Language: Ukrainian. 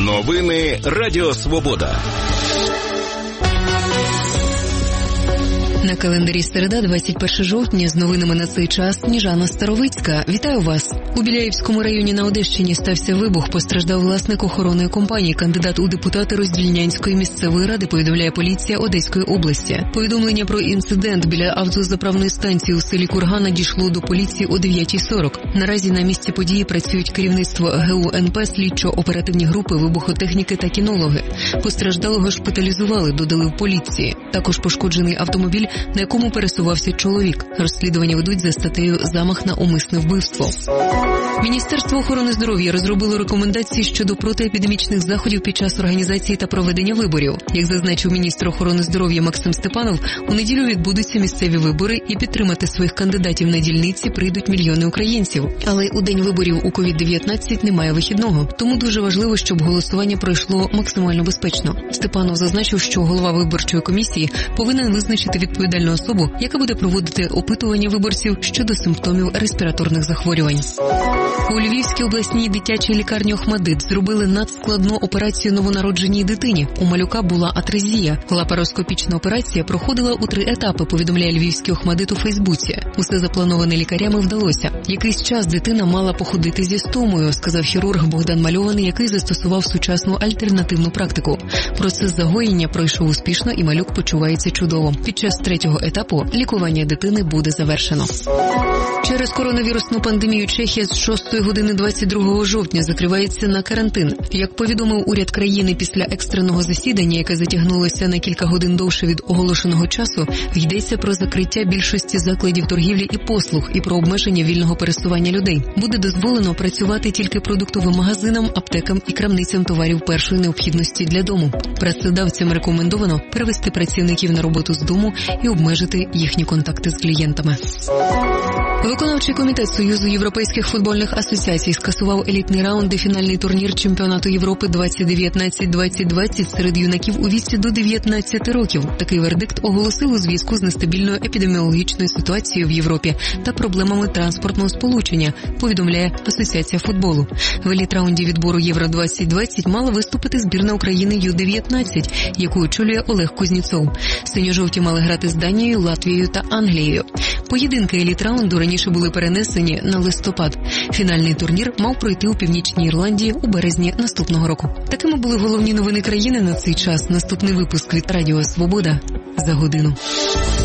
Новини Радіо Свобода. На календарі середа, 21 жовтня, з новинами на цей час Сніжана Старовицька. Вітаю вас! У Біляївському районі на Одещині стався вибух, постраждав власник охоронної компанії, кандидат у депутати Роздільнянської місцевої ради, повідомляє поліція Одеської області. Повідомлення про інцидент біля автозаправної станції у селі Курга надійшло до поліції о 9:40. Наразі на місці події працюють керівництво ГУНП, слідчо-оперативні групи, вибухотехніки та кінологи. Постраждалого шпиталізували, додали в поліції. Також пошкоджений автомобіль, на якому пересувався чоловік. Розслідування ведуть за статтею «Замах на умисне вбивство». Міністерство охорони здоров'я розробило рекомендації щодо протиепідемічних заходів під час організації та проведення виборів. Як зазначив міністр охорони здоров'я Максим Степанов, у неділю відбудуться місцеві вибори і підтримати своїх кандидатів на дільниці прийдуть мільйони українців. Але у день виборів у COVID-19 немає вихідного, тому дуже важливо, щоб голосування пройшло максимально безпечно. Степанов зазначив, що голова виборчої комісії повинен визначити відповідальну особу, яка буде проводити опитування виборців щодо симптомів респіраторних захворювань. У Львівській обласній дитячій лікарні «Охмадит» зробили надскладну операцію новонародженій дитині. У малюка була атрезія. Лапароскопічна операція проходила у 3 етапи, повідомляє Львівський «Охмадит» у Фейсбуці. Усе заплановане лікарями вдалося. Якийсь час дитина мала походити зі стомою, сказав хірург Богдан Мальований, який застосував сучасну альтернативну практику. Процес загоєння пройшов успішно і малюк почувається чудово. Під час 3-го етапу лікування дитини буде завершено. Через коронавірусну пандемію Чехія з 6 години 22 жовтня закривається на карантин. Як повідомив уряд країни після екстреного засідання, яке затягнулося на кілька годин довше від оголошеного часу, йдеться про закриття більшості закладів торгівлі і послуг і про обмеження вільного пересування людей. Буде дозволено працювати тільки продуктовим магазинам, аптекам і крамницям товарів першої необхідності для дому. Працедавцям рекомендовано перевести працівників на роботу з дому і обмежити їхні контакти з клієнтами. Виконавчий комітет Союзу європейських футбольних асоціацій скасував елітний раунд і фінальний турнір Чемпіонату Європи 2019-2020 серед юнаків у віці до 19 років. Такий вердикт оголосив у зв'язку з нестабільною епідеміологічною ситуацією в Європі та проблемами транспортного сполучення, повідомляє Асоціація футболу. В еліт-раунді відбору Євро-2020 мала виступити збірна України Ю-19, яку очолює Олег Кузнєцов. Синьо-жовті мали грати з Данією, Латвією та Англією. Поєдинки еліт-раунду раніше були перенесені на листопад. Фінальний турнір мав пройти у Північній Ірландії у березні наступного року. Такими були головні новини країни на цей час. Наступний випуск від Радіо Свобода за годину.